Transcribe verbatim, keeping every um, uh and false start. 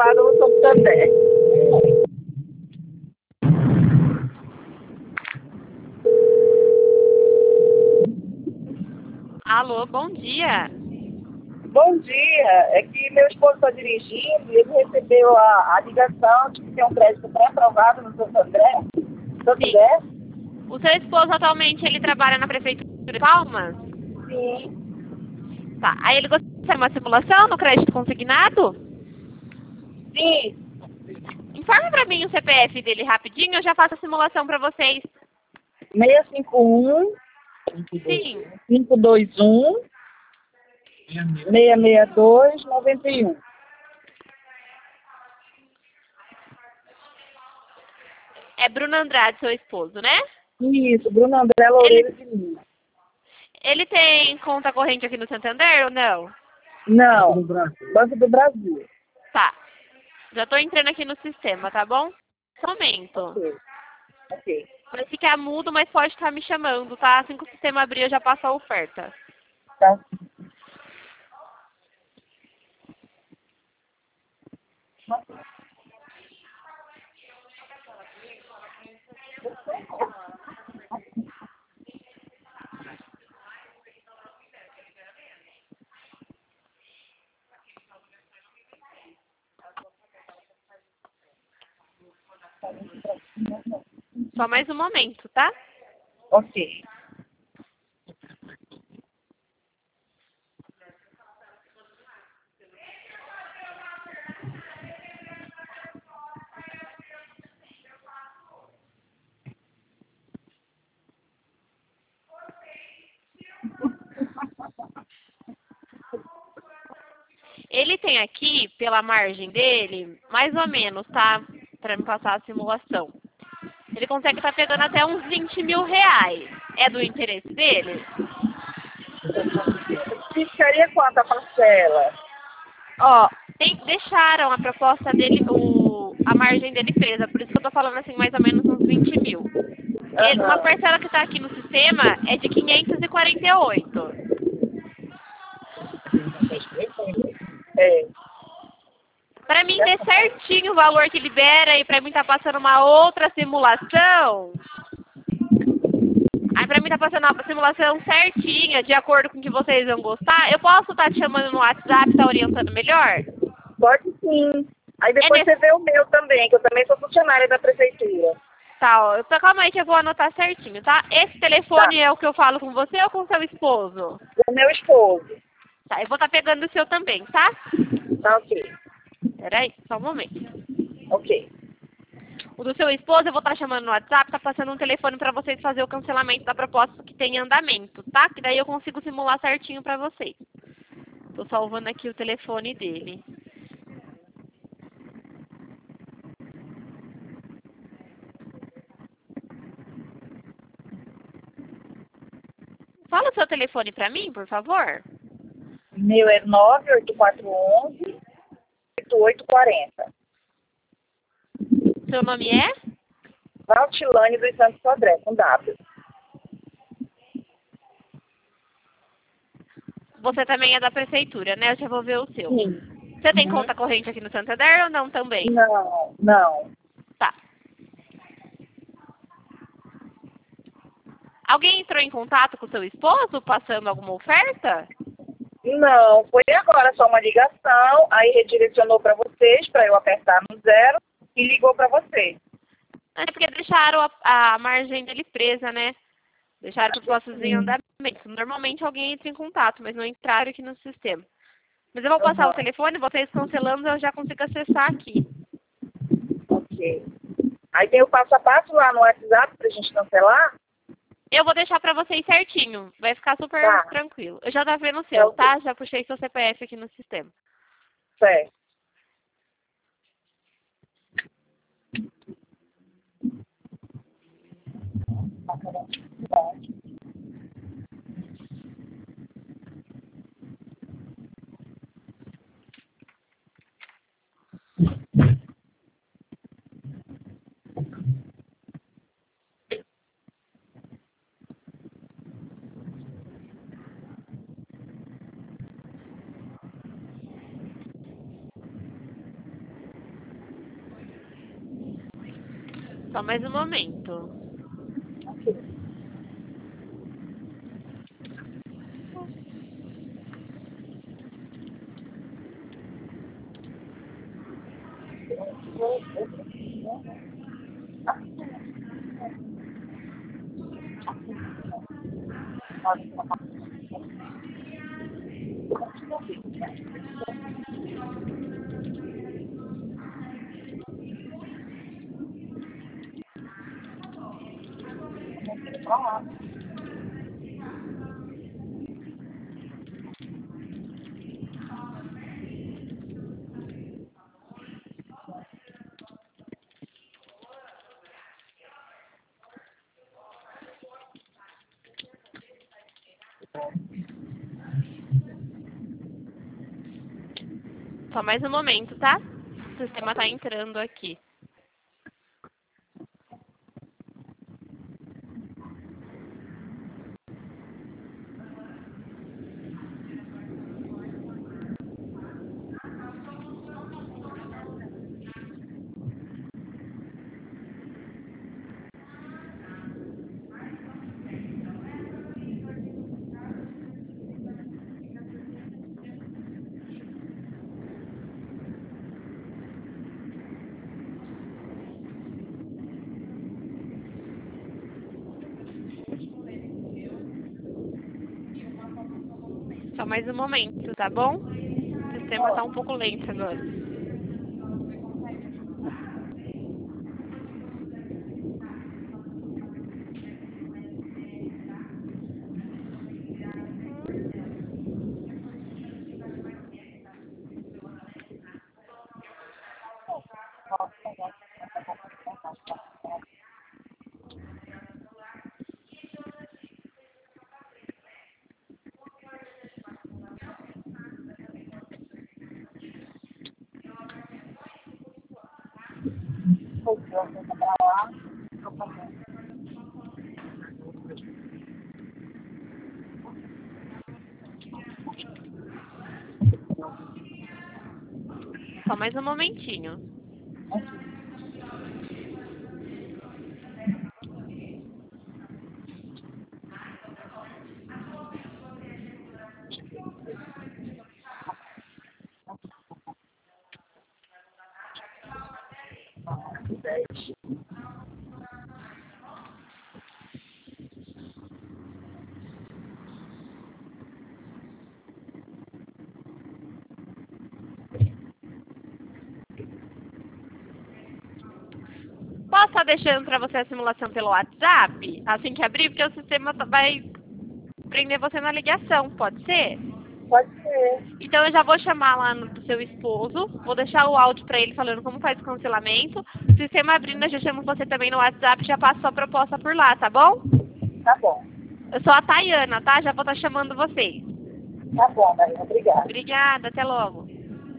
travado no Santander. Alô, bom dia. Bom dia, é que meu esposo está dirigindo e ele recebeu a, a ligação de que tem um crédito pré-aprovado no Santander. Santander? O seu esposo atualmente ele trabalha na prefeitura de Palmas? Sim. Tá. Aí ele gostaria de uma simulação no crédito consignado? Sim. Informe para mim o C P F dele rapidinho, eu já faço a simulação para vocês. seis cinco um, Sim. cinco dois um, seis seis dois, nove um. É Bruno Andrade, seu esposo, né? Isso, Bruno André Loureiro Ele, de Lima. ele tem conta corrente aqui no Santander ou não? Não, Banco do Brasil. Tá. Já tô entrando aqui no sistema, tá bom? Só um momento. Ok, ok. Vai ficar mudo, mas pode estar me chamando, tá? Assim que o sistema abrir, eu já passo a oferta. Tá. Só mais um momento, tá? Ok. Ele tem aqui, pela margem dele, mais ou menos, tá? Pra me passar a simulação. Ele consegue estar pegando até uns vinte mil reais. É do interesse dele? Ficaria quanto a parcela? Ó, tem- deixaram a proposta dele, o, a margem dele presa. Por isso que eu tô falando assim, mais ou menos uns vinte mil. Ele- uma Aham. parcela que tá aqui no sistema é de quinhentos e quarenta e oito. É. Para mim ver certinho o valor que libera e para mim tá passando uma outra simulação. Aí para mim tá passando uma simulação certinha, de acordo com o que vocês vão gostar. Eu posso estar te chamando no WhatsApp, tá orientando melhor? Pode sim. Aí É depois nesse. você vê o meu também, que eu também sou funcionária da prefeitura. Tá, ó. Então, calma aí que eu vou anotar certinho, tá? Esse Tá. telefone é o que eu falo com você ou com seu esposo? O meu esposo. Tá, eu vou estar pegando o seu também, tá? Tá ok. Peraí, só um momento. Ok. O do seu esposo eu vou estar chamando no WhatsApp, tá passando um telefone para vocês fazer o cancelamento da proposta que tem em andamento, tá? Que daí eu consigo simular certinho para vocês. Tô salvando aqui o telefone dele. Fala o seu telefone para mim, por favor. O meu é nove oito quatro um um, oito oito quatro zero. Seu nome é? Valtilane dos Santos Sodré, com W. Você também é da prefeitura, né? Eu já vou ver o seu. Sim. Você tem Uhum. conta corrente aqui no Santander ou não também? Não, não. Tá. Alguém entrou em contato com o seu esposo passando alguma oferta? Não, foi agora só uma ligação, aí redirecionou para vocês, para eu apertar no zero, e ligou para vocês. É porque deixaram a, a margem dele presa, né? Deixaram os postos em Sim. andamento. Normalmente alguém entra em contato, mas não entraram aqui no sistema. Mas eu vou passar o Aham. telefone, vocês cancelando, eu já consigo acessar aqui. Ok. Aí tem o passo a passo lá no WhatsApp pra gente cancelar? Eu vou deixar pra vocês certinho. Vai ficar super Tá. tranquilo. Eu já tá vendo o É seu, o quê? tá? Já puxei seu C P F aqui no sistema. Certo. Só mais um momento. Só mais um momento, tá? O sistema tá entrando aqui. Só mais um momento, tá bom? O sistema tá um pouco lento agora. Só mais um momentinho. Posso estar deixando para você a simulação pelo WhatsApp, assim que abrir, porque o sistema vai prender você na ligação, pode ser? Pode ser. Então eu já vou chamar lá no do seu esposo, vou deixar o áudio para ele falando como faz o cancelamento. O sistema abrindo, eu já chamo você também no WhatsApp, já passo sua proposta por lá, tá bom? Tá bom. Eu sou a Tayana, tá? Já vou estar chamando vocês. Tá bom, Maria. Obrigada. Obrigada, até logo.